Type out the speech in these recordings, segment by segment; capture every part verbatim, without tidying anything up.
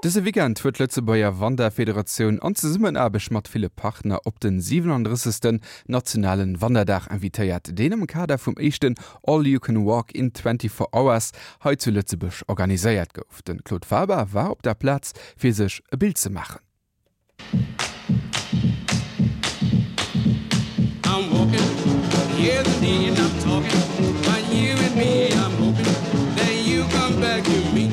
Dese Weekend huet Lützebauer Wanderföderation an zusammenarbeit mat viele Partner op den siebenunddreißigsten nationalen Wanderdach invitéiert, den im Kader vom echten All You Can Walk in twenty-four hours heute zu Lützebusch organisiert gouf. Den Claude Faber war op der Platz fir sech e Bild zu machen. I'm walking, hear the day and I'm talking, but you and me, I'm hoping that you come back to me.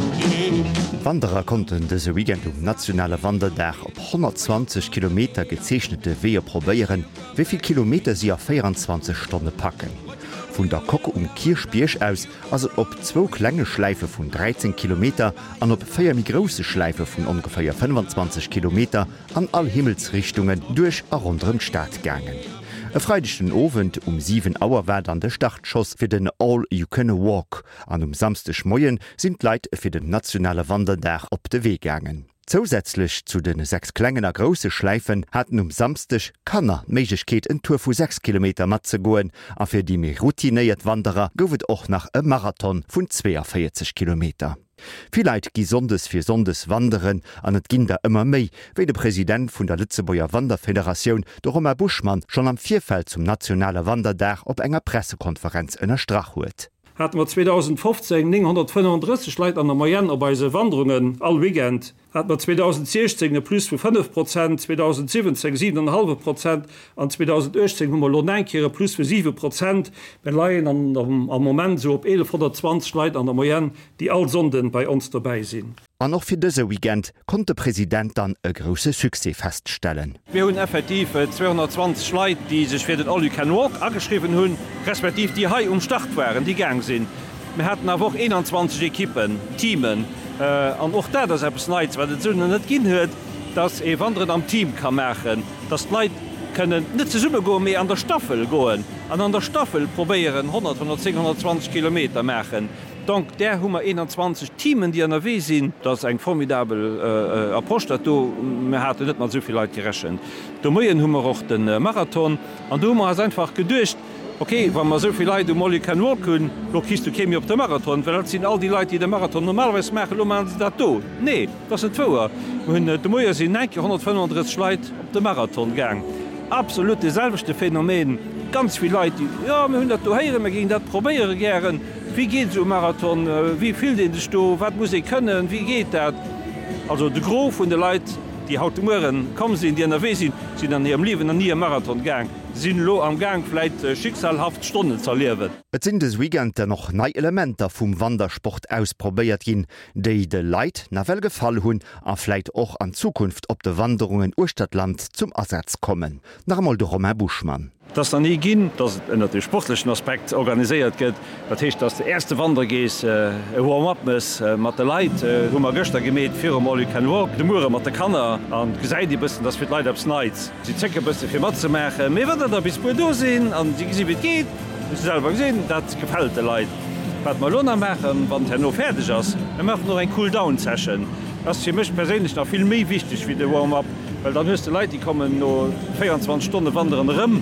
Wanderer konnten dese Weekend um nationale Wanderdach op hundertzwanzig Kilometer gezeichnete Wehe probieren, wieviel Kilometer sie a vierundzwanzig Stunden packen. Von der Kocke um Kirchbiersch aus, also op zwei kleine Schleife von dreizehn Kilometer an op vier große Schleife von ungefähr fünfundzwanzig Kilometer an all Himmelsrichtungen durch a rundem Stadt gangen. E freidichten Ovent um sieben Auer war an der Startschoss fir den All You Can Walk. An um samstech Moien sind Leiit fir den nationale Wanderdach op de Weg gangen. Zusätzlich zu den sechs klengener grosse Schleifen hatten um samstech Kanner Meigkeet en Tour vu sechs Kilometer mat ze goen, a fir die mé routinéiert Wanderer gouft och nach e Marathon vun vierzig Kilometer. Vielleicht gi sondes fir sondes wanderen an et ginn der ëmmer méi, wéi de Präsident vun der Lützebauer Wanderföderation de Romer Buschmann schon am Vierfeld zum nationale Wanderdach op enger Pressekonferenz ënner Strach huet. Hat man zwanzig fünfzehn neunhundertfünfunddreißig Leiit an der Moyenne op beise Wanderungen all Weekend. Hat man zwanzig sechzehn e plus vu fünf Prozent, zwanzig siebzehn sieben Komma fünf Prozent, an zwanzig achtzehn hummer lo enkere plus vu sieben Prozent, ben Leiien an am Moment so op elfhundertzwanzig Leiit an der Moyenne, die all Sonden bei uns dabei sind. An noch fir dëse Weekend konnte der Präsident dann e grosse Suse feststellen. Wir hunn effektiv zweihundertzwanzig Leiit, die sech fir den All You Can Walk angeschrieben hunn, respektiv die Hai um Start waren, die gang sinn. Wir hatten a woch einundzwanzig Ekippen, Teamen, äh, an och dat ass Apps neit, wat et Sënnen net ginn huet, dats e Wanderen am Team kann machen, dat Leiit können net ze summe go méi an der Staffel goen, an an der Staffel probéieren hundert hundertzwanzig Kilometer machen. Dank der Hummer einundzwanzig Teamen, die an der Wee sinn, dats eng formidabel äh, Approch dat hat net mal soviel Leiit gerechen. Do moien hummer och den äh, Marathon, an du has einfach gedurcht. Okay, wann man soviel Leiit um All You Can Walk kun, lo kiest du kemi op der Marathon, well dat sinn all die Leiit, die den Marathon normalweis mechen lo man dat do. Nee, dat sind Voer. hunn de Moier sinn hundertfünfunddreißig Leiit op de Marathon gang. Absolut deselvechte Phänomen. Ganz viel Leiit, die ja hunn dat dohéieren, me gin dat probéiere gieren. Wie geht so Marathon? Wie viel den Sto? Was muss ich können? Wie geht das? Also de Gro von der Leute, die haut Muren kommen sie in die N R W sind, sind an ihrem Leben an nie Marathon gang. Sind lo am Gang vielleicht äh, schicksalhaft Stunden zu erleben. Et sind des Weekend noch nei Elementer vom Wandersport ausprobiert gin, déi de Leiit na well gefall hunn a vielleicht auch an Zukunft op de Wanderungen Urstadtland zum Ersatz kommen. Nachmal de Romain Buschmann. Das dann nie ginn, dass ënner den sportlichen Aspekt organisiert gëtt, dat hecht dass der erste Wandergees äh, Warm-upmes äh, mat de Leiit äh, hummer Göster gemet fir All You Can Walk, de Mure mat der Kanner an gesäit die bisssen, dats fir Leiit abs Neiz. Sie zecker bësse fir mat ze mechen, méi wat da bis do sinn an die si wit geht, selber gesinn, dat gefällt de Leiit. Wat mal Lonna mechen, wann her no fertig ass, er macht noch ein Cooldown-Session. Das fir mech persönlich noch viel méi wichtig wie de Warm-up, weil dann höchste Leiit die kommen no vierundzwanzig Stunden wanderen rëm.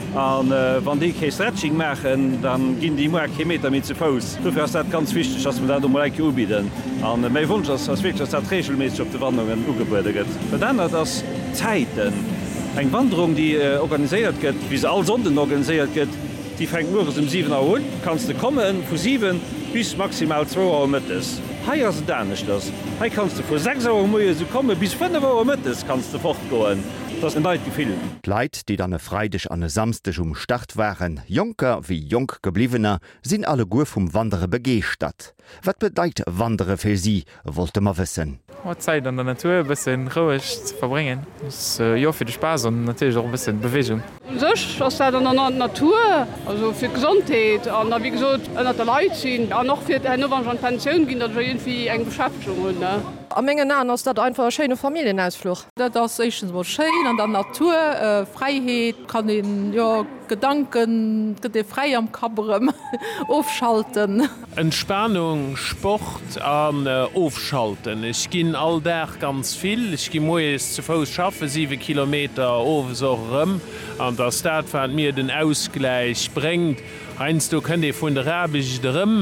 An äh, wann die ke Stretching machen, dann ginn die Mer Kilometer mit ze Fos. Dufir dat ganz wichtig, dass man dat um Leiit ubieden. An äh, méi Wunsch dat regelmäßig op de Wanderungen ugebude gëtt. Verdannner das Zeiten. Eg Wanderung, die äh, organisiert gëtt, wie se all Sonden organisiert gëtt, die fängt nur um sieben Uhr an. Kannst du kommen vu sieben bis maximal zwei Uhr mittes. Hei as danisch das. Hei kannst du vor sechs Uhr moie so komme bis fünf Uhr mittes kannst du fortgoen. Das sind Leiit gefilm. Leiit, die dann freidig an samstech um Start waren, Junker wie jung gebliebener, sind alle Gur vom Wandere begeert. Wat bedeit Wandere fir sie, wollte man wissen. Zeit an der Natur ein bisschen ruhig zu verbringen. Das äh, ja für den Spaß und natürlich auch ein bisschen Bewegung. Sech ass dat an der Natur, also fir Gesundheit, an wie gesagt, ënner der Leiit sinn, an noch fir nower an Pensionioun ginn, dat irgendwie eng Beschäftigung hun. Am menge an ass dat einfach schöne Familienausfluch. Dat das echens war schön an der Natur, äh, Freiheit, kann den ja, Gedanken de frei am Kaberem aufschalten. Entspannung, Sport an äh, aufschalten. Ich ginn all der ganz viel. Ich gi moes zu Fuß schaffe sieben Kilometer over so rum. An der Stadt fand mir den Ausgleich bringt. Einst du könnt ihr von der Rabisch drum.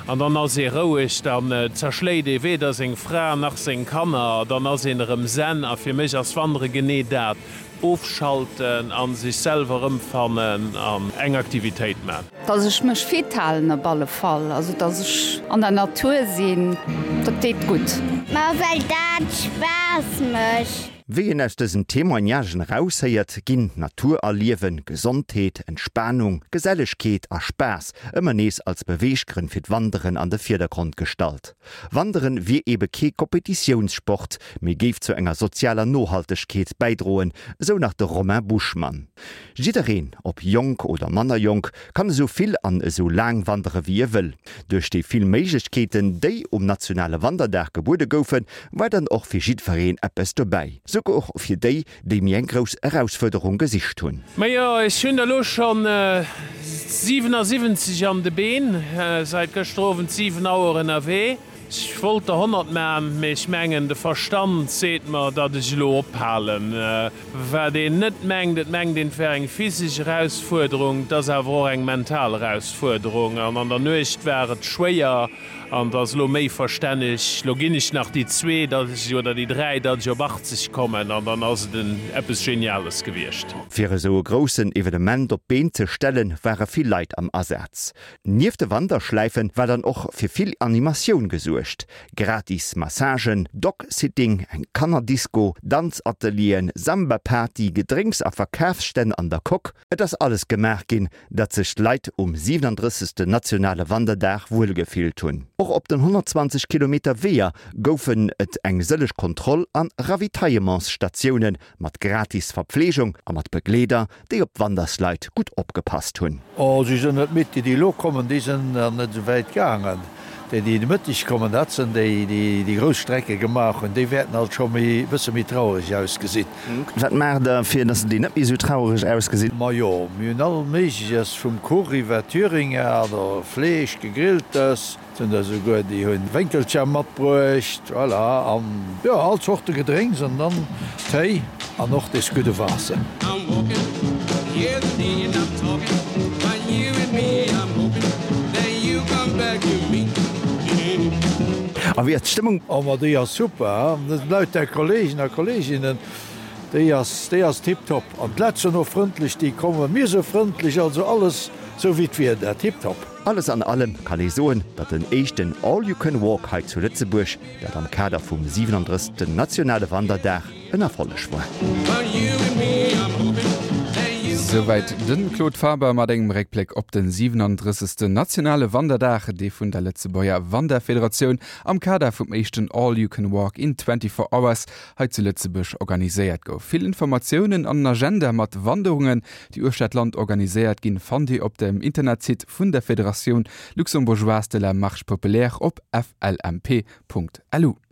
an dann as se rouig dann äh, zerschleit de weder seg Fra nach seg Kanner, dann ass enrem Sen a fir mech as wandere gené dat aufschalten, an sich selber umfannen, an eng Aktivität machen. Dass ich mich fethalen auf alle Fall, also dass ich an der Natur sehen, das geht gut. Ma weil das Spaß mich. Wien aus diesem Themajagen rausheiert, ginn Natur erliewen, Gesundheit, Entspannung, Geselligkeit a Spaß, immer nees als Beweggrin fir Wanderen an der Vordergrund gestalt. Wanderen wie eben ke Kompetitionssport, mir geft zu enger sozialer Nachhaltigkeit beidrohen, so nach der Romain Buschmann. Jiderin, ob jung oder Mannerjung, kann so viel an so lang wandere wie er will. Durch die vielen Möglichkeiten, die um nationale Wandertag geboten goufen, war dann auch für Jidverein etwas dabei. So auch für die, die mir eine große Herausforderung gesicht haben. Ja, ich bin da schon äh, siebenundsiebzig an de Bein, äh, seit gestorben sieben Jahre in N R W. Ich wollte hundert Mann mich mengen, der Verstand seht mir, dass ich lo abhalen. Äh, wer den nicht mengt, das mengt den für eine physische Herausforderung, das ist aber auch eine mentale Herausforderung. Und an der Nacht wäre es schwer, und das lo méi verständlich, lo ginn ich nach die zwei, dat ich, oder die drei, dat ich op achtzig kommen, und dann as den etwas Geniales gewircht. Für so großen Evenement op Been zu stellen, wäre viel Leid am Ersatz. Nief de Wanderschleifen war dann auch für viel Animation gesucht. Gratis Massagen, Dog-Sitting, ein Kannerdisco, Tanzatelien, Samba-Party, Gedrinks a Verkaufsstände an der Kok. Das alles gemerkt gin, dat sich Leid um siebenunddreißigste nationale Wandertag wohlgefühlt hun. Auch op den hundertzwanzig Kilometer Wehr goufen et eng sëllech Kontroll an Ravitaillementsstationen mat gratis Verpflegung a mat Begleder, déi op Wandersleit gut opgepasst hunn. Oh, sie sind net mit, die die lo kommen, die sind äh, net so weit gegangen. Die, die mittig kommen, dat sind die, die, die Großstrecke gemacht und die werden halt schon bisschen mit traurig ausgesehen. Was macht dafür, dass die nicht so traurig ausgesehen? Ma ja, wir haben all Mögliches vom Curry über Thüringen oder Fleisch gegrillt ist. Sind da sogar die haben Winkelchen mitgebracht, voilà. Und ja, all Sorten Getränke und dann Tee und noch das gute Wasser. I'm walking, here the day and I'm talking, when you and me, I'm hoping that you come back to me. Aber wie hat die Stimmung? Aber die ist super. Das Leute der Kollegen und Kolleginnen, die ist, die ist tipptopp. Und die Leute noch freundlich, die kommen mir so freundlich, also alles so wie wir, der tipptopp. Alles an allem kann ich sagen, dass den echten All-You-Can-Walk heute zu Lützeburg, der am Kader vom siebenunddreißigsten nationale Wandertag, ein Erfolg war. Soweit den Claude Faber mat engem Reckblick op den siebenunddreißigsten nationale Wandertag, de vun der Lützebauer Wanderföderation am Kader vum echten All-You-Can-Walk in vierundzwanzig Hours heute zu Lützeburg organisiert gouf. Viel Informationen an Agenda mat Wanderungen, die Urstadtland organisiert gin fand ihr op dem Internetsite vun der Föderation Luxembourgeoise de la Marche Populaire op f l m p punkt l u.